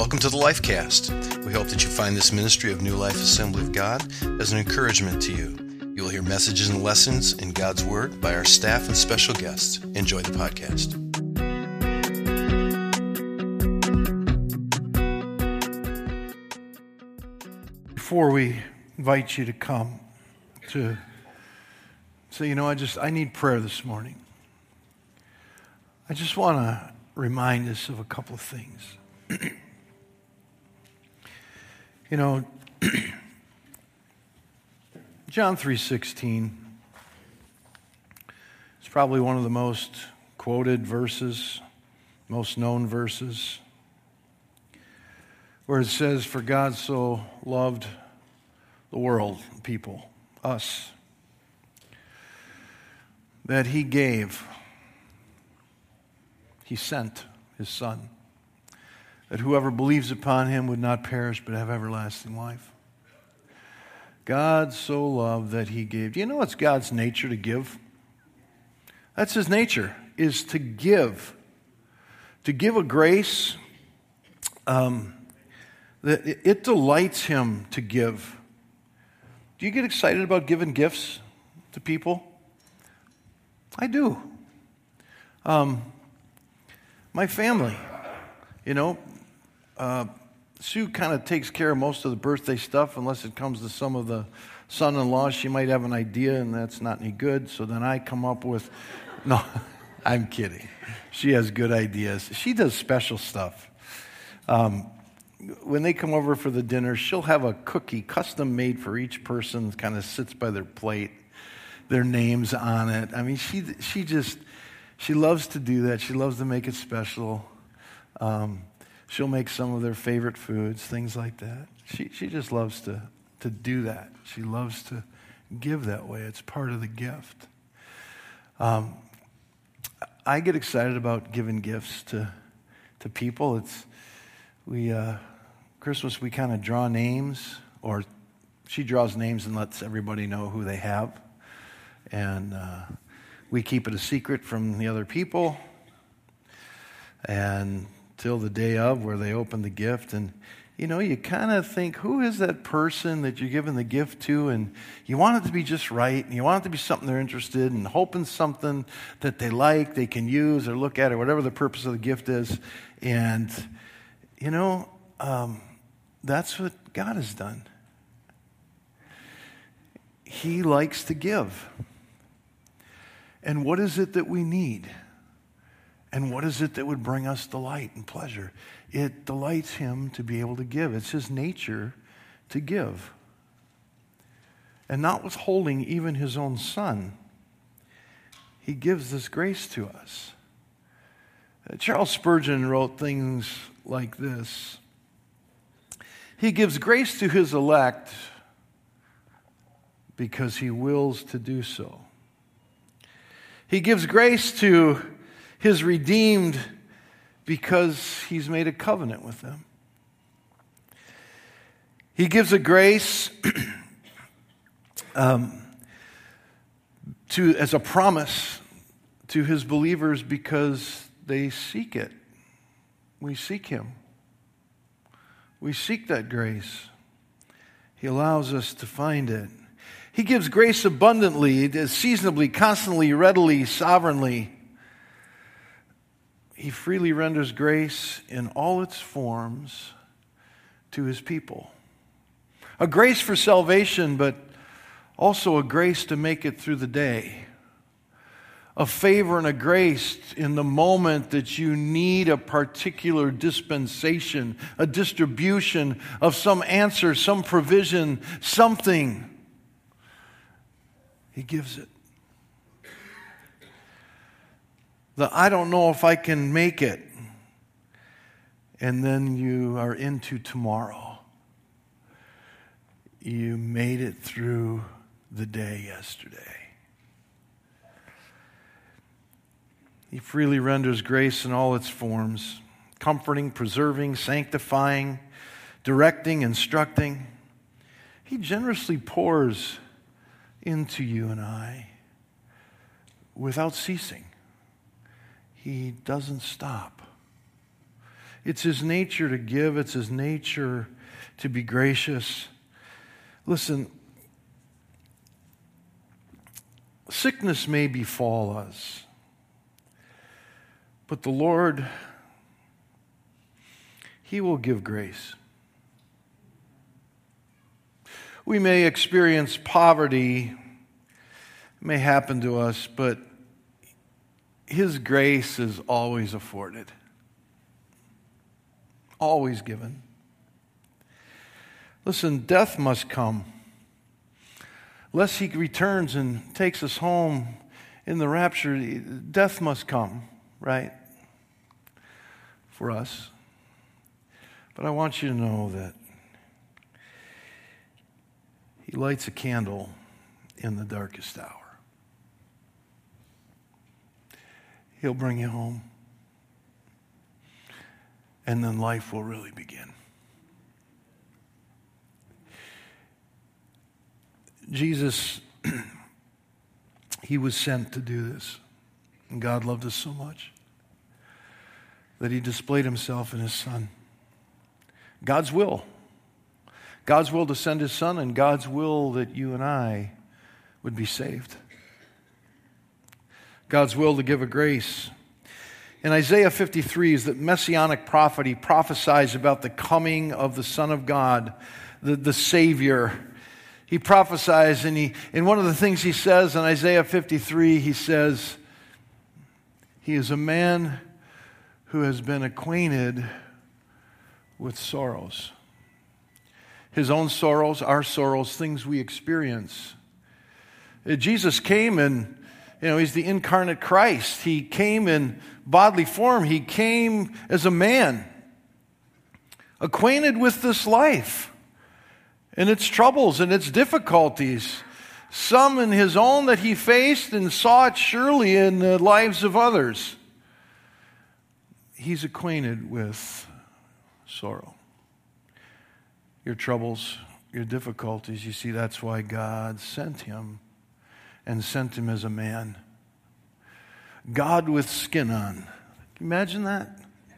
Welcome to the Lifecast. We hope that you find this ministry of New Life Assembly of God as an encouragement to you. You will hear messages and lessons in God's Word by our staff and special guests. Enjoy the podcast. Before we invite you to come to say, I need prayer this morning. I just want to remind us of a couple of things. John 3:16 is probably one of the most quoted verses, most known verses, where it says, "For God so loved the world, people, us, that He gave, He sent His Son, that whoever believes upon Him would not perish but have everlasting life." God so loved that He gave. Do you know it's God's nature to give? That's His nature, is to give. To give a grace that it delights Him to give. Do you get excited about giving gifts to people? I do. My family, Sue kind of takes care of most of the birthday stuff unless it comes to some of the son-in-laws. She might have an idea and that's not any good, so then I come up with, no, I'm kidding. She has good ideas. She does special stuff. When they come over for the dinner, she'll have a cookie custom made for each person, kind of sits by their plate, their names on it. I mean, she loves to do that. She loves to make it special. She'll make some of their favorite foods, things like that. She just loves to do that. She loves to give that way. It's part of the gift. I get excited about giving gifts to people. Christmas we kind of draw names, or she draws names and lets everybody know who they have. And we keep it a secret from the other people. And till the day of where they open the gift, and you kind of think, who is that person that you're giving the gift to? And you want it to be just right, and you want it to be something they're interested in, hoping something that they like, they can use or look at, or whatever the purpose of the gift is. And that's what God has done. He likes to give. And what is it that we need? And what is it that would bring us delight and pleasure? It delights Him to be able to give. It's His nature to give. And not withholding even His own Son, He gives this grace to us. Charles Spurgeon wrote things like this: He gives grace to His elect because He wills to do so. He gives grace to His redeemed because He's made a covenant with them. He gives a grace as a promise to His believers because they seek it. We seek Him. We seek that grace. He allows us to find it. He gives grace abundantly, seasonably, constantly, readily, sovereignly. He freely renders grace in all its forms to His people. A grace for salvation, but also a grace to make it through the day. A favor and a grace in the moment that you need a particular dispensation, a distribution of some answer, some provision, something. He gives it. I don't know if I can make it. And then you are into tomorrow. You made it through the day yesterday. He freely renders grace in all its forms, comforting, preserving, sanctifying, directing, instructing. He generously pours into you and I without ceasing. He doesn't stop. It's His nature to give. It's His nature to be gracious. Listen, sickness may befall us, but the Lord, He will give grace. We may experience poverty, it may happen to us, but His grace is always afforded, always given. Listen, death must come. Lest He returns and takes us home in the rapture, death must come, right? For us. But I want you to know that He lights a candle in the darkest hour. He'll bring you home. And then life will really begin. Jesus, He was sent to do this. And God loved us so much that He displayed Himself in His Son. God's will. God's will to send His Son, and God's will that you and I would be saved. God's will to give a grace. In Isaiah 53 is that messianic prophet. He prophesies about the coming of the Son of God, the Savior. He prophesies, and one of the things he says in Isaiah 53, he says, He is a man who has been acquainted with sorrows. His own sorrows, our sorrows, things we experience. Jesus came and, He's the incarnate Christ. He came in bodily form. He came as a man, acquainted with this life and its troubles and its difficulties. Some in His own that He faced and saw it surely in the lives of others. He's acquainted with sorrow. Your troubles, your difficulties, you see, that's why God sent Him, and sent Him as a man. God with skin on. Can you imagine that?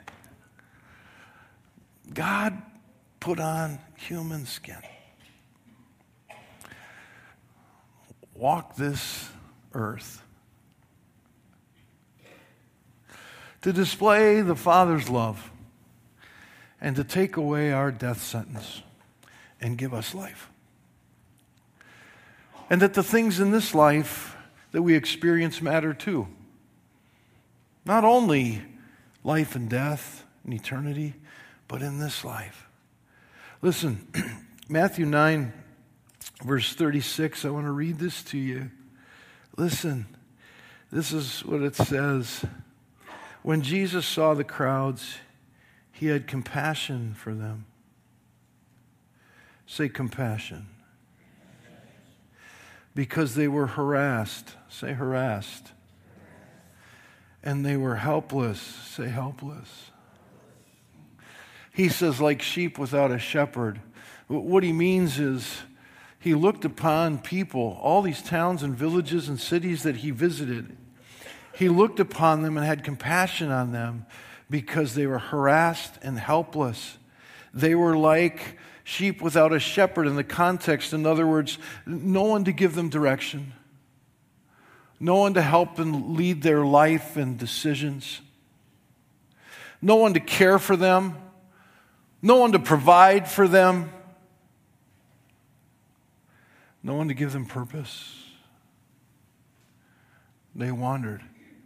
God put on human skin. Walk this earth to display the Father's love and to take away our death sentence and give us life. And that the things in this life that we experience matter too. Not only life and death and eternity, but in this life. Listen, Matthew 9, verse 36, I want to read this to you. Listen, this is what it says. When Jesus saw the crowds, He had compassion for them. Say compassion. Because they were harassed. Say harassed. And they were helpless. Say helpless. He says like sheep without a shepherd. What He means is He looked upon people, all these towns and villages and cities that He visited. He looked upon them and had compassion on them because they were harassed and helpless. They were like sheep without a shepherd in the context. In other words, no one to give them direction. No one to help and lead their life and decisions. No one to care for them. No one to provide for them. No one to give them purpose. They wandered.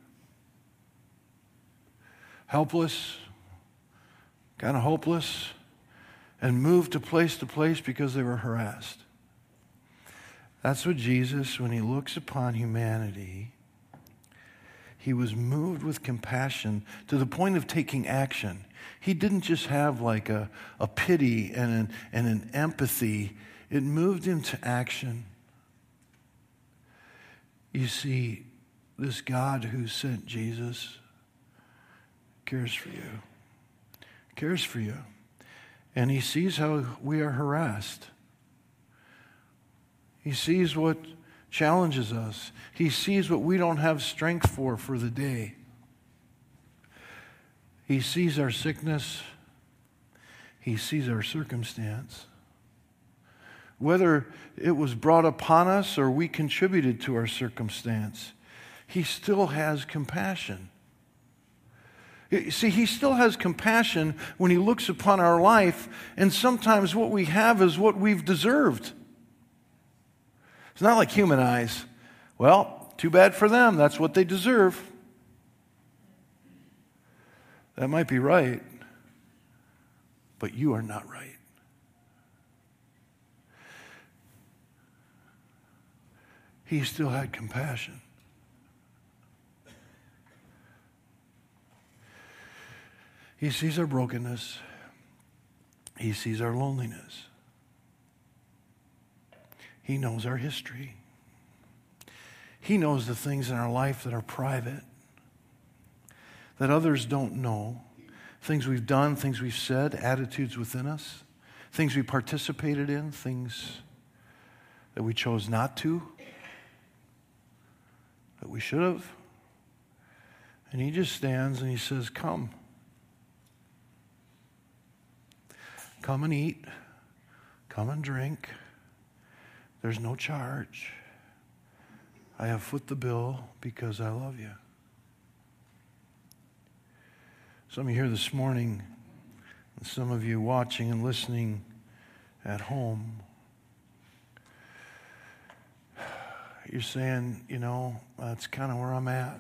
Helpless, kind of hopeless, and moved to place because they were harassed. That's what Jesus, when He looks upon humanity, He was moved with compassion to the point of taking action. He didn't just have like a pity and an empathy. It moved Him to action. You see, this God who sent Jesus cares for you. Cares for you. And He sees how we are harassed. He sees what challenges us. He sees what we don't have strength for the day. He sees our sickness. He sees our circumstance. Whether it was brought upon us or we contributed to our circumstance, He still has compassion. See, He still has compassion when He looks upon our life, and sometimes what we have is what we've deserved. It's not like human eyes. Well, too bad for them. That's what they deserve. That might be right, but you are not right. He still had compassion. He sees our brokenness. He sees our loneliness. He knows our history. He knows the things in our life that are private, that others don't know. Things we've done, things we've said, attitudes within us, things we participated in, things that we chose not to, that we should have. And He just stands and He says, come. Come and eat. Come and drink. There's no charge. I have foot the bill because I love you. Some of you here this morning, and some of you watching and listening at home, you're saying, that's kind of where I'm at.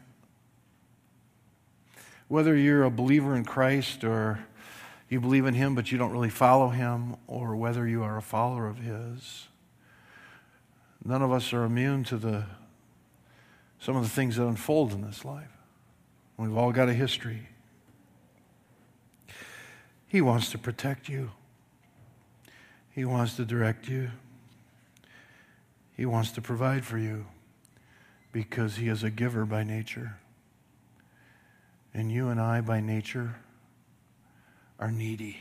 Whether you're a believer in Christ or you believe in Him but you don't really follow Him, or whether you are a follower of His, none of us are immune to some of the things that unfold in this life. We've all got a history. He wants to protect you. He wants to direct you. He wants to provide for you because He is a giver by nature. And you and I by nature are needy.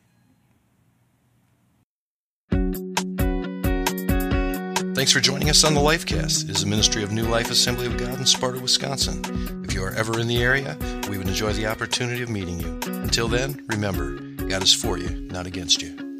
Thanks for joining us on the Lifecast. It is a ministry of New Life Assembly of God in Sparta, Wisconsin. If you are ever in the area, we would enjoy the opportunity of meeting you. Until then, remember, God is for you, not against you.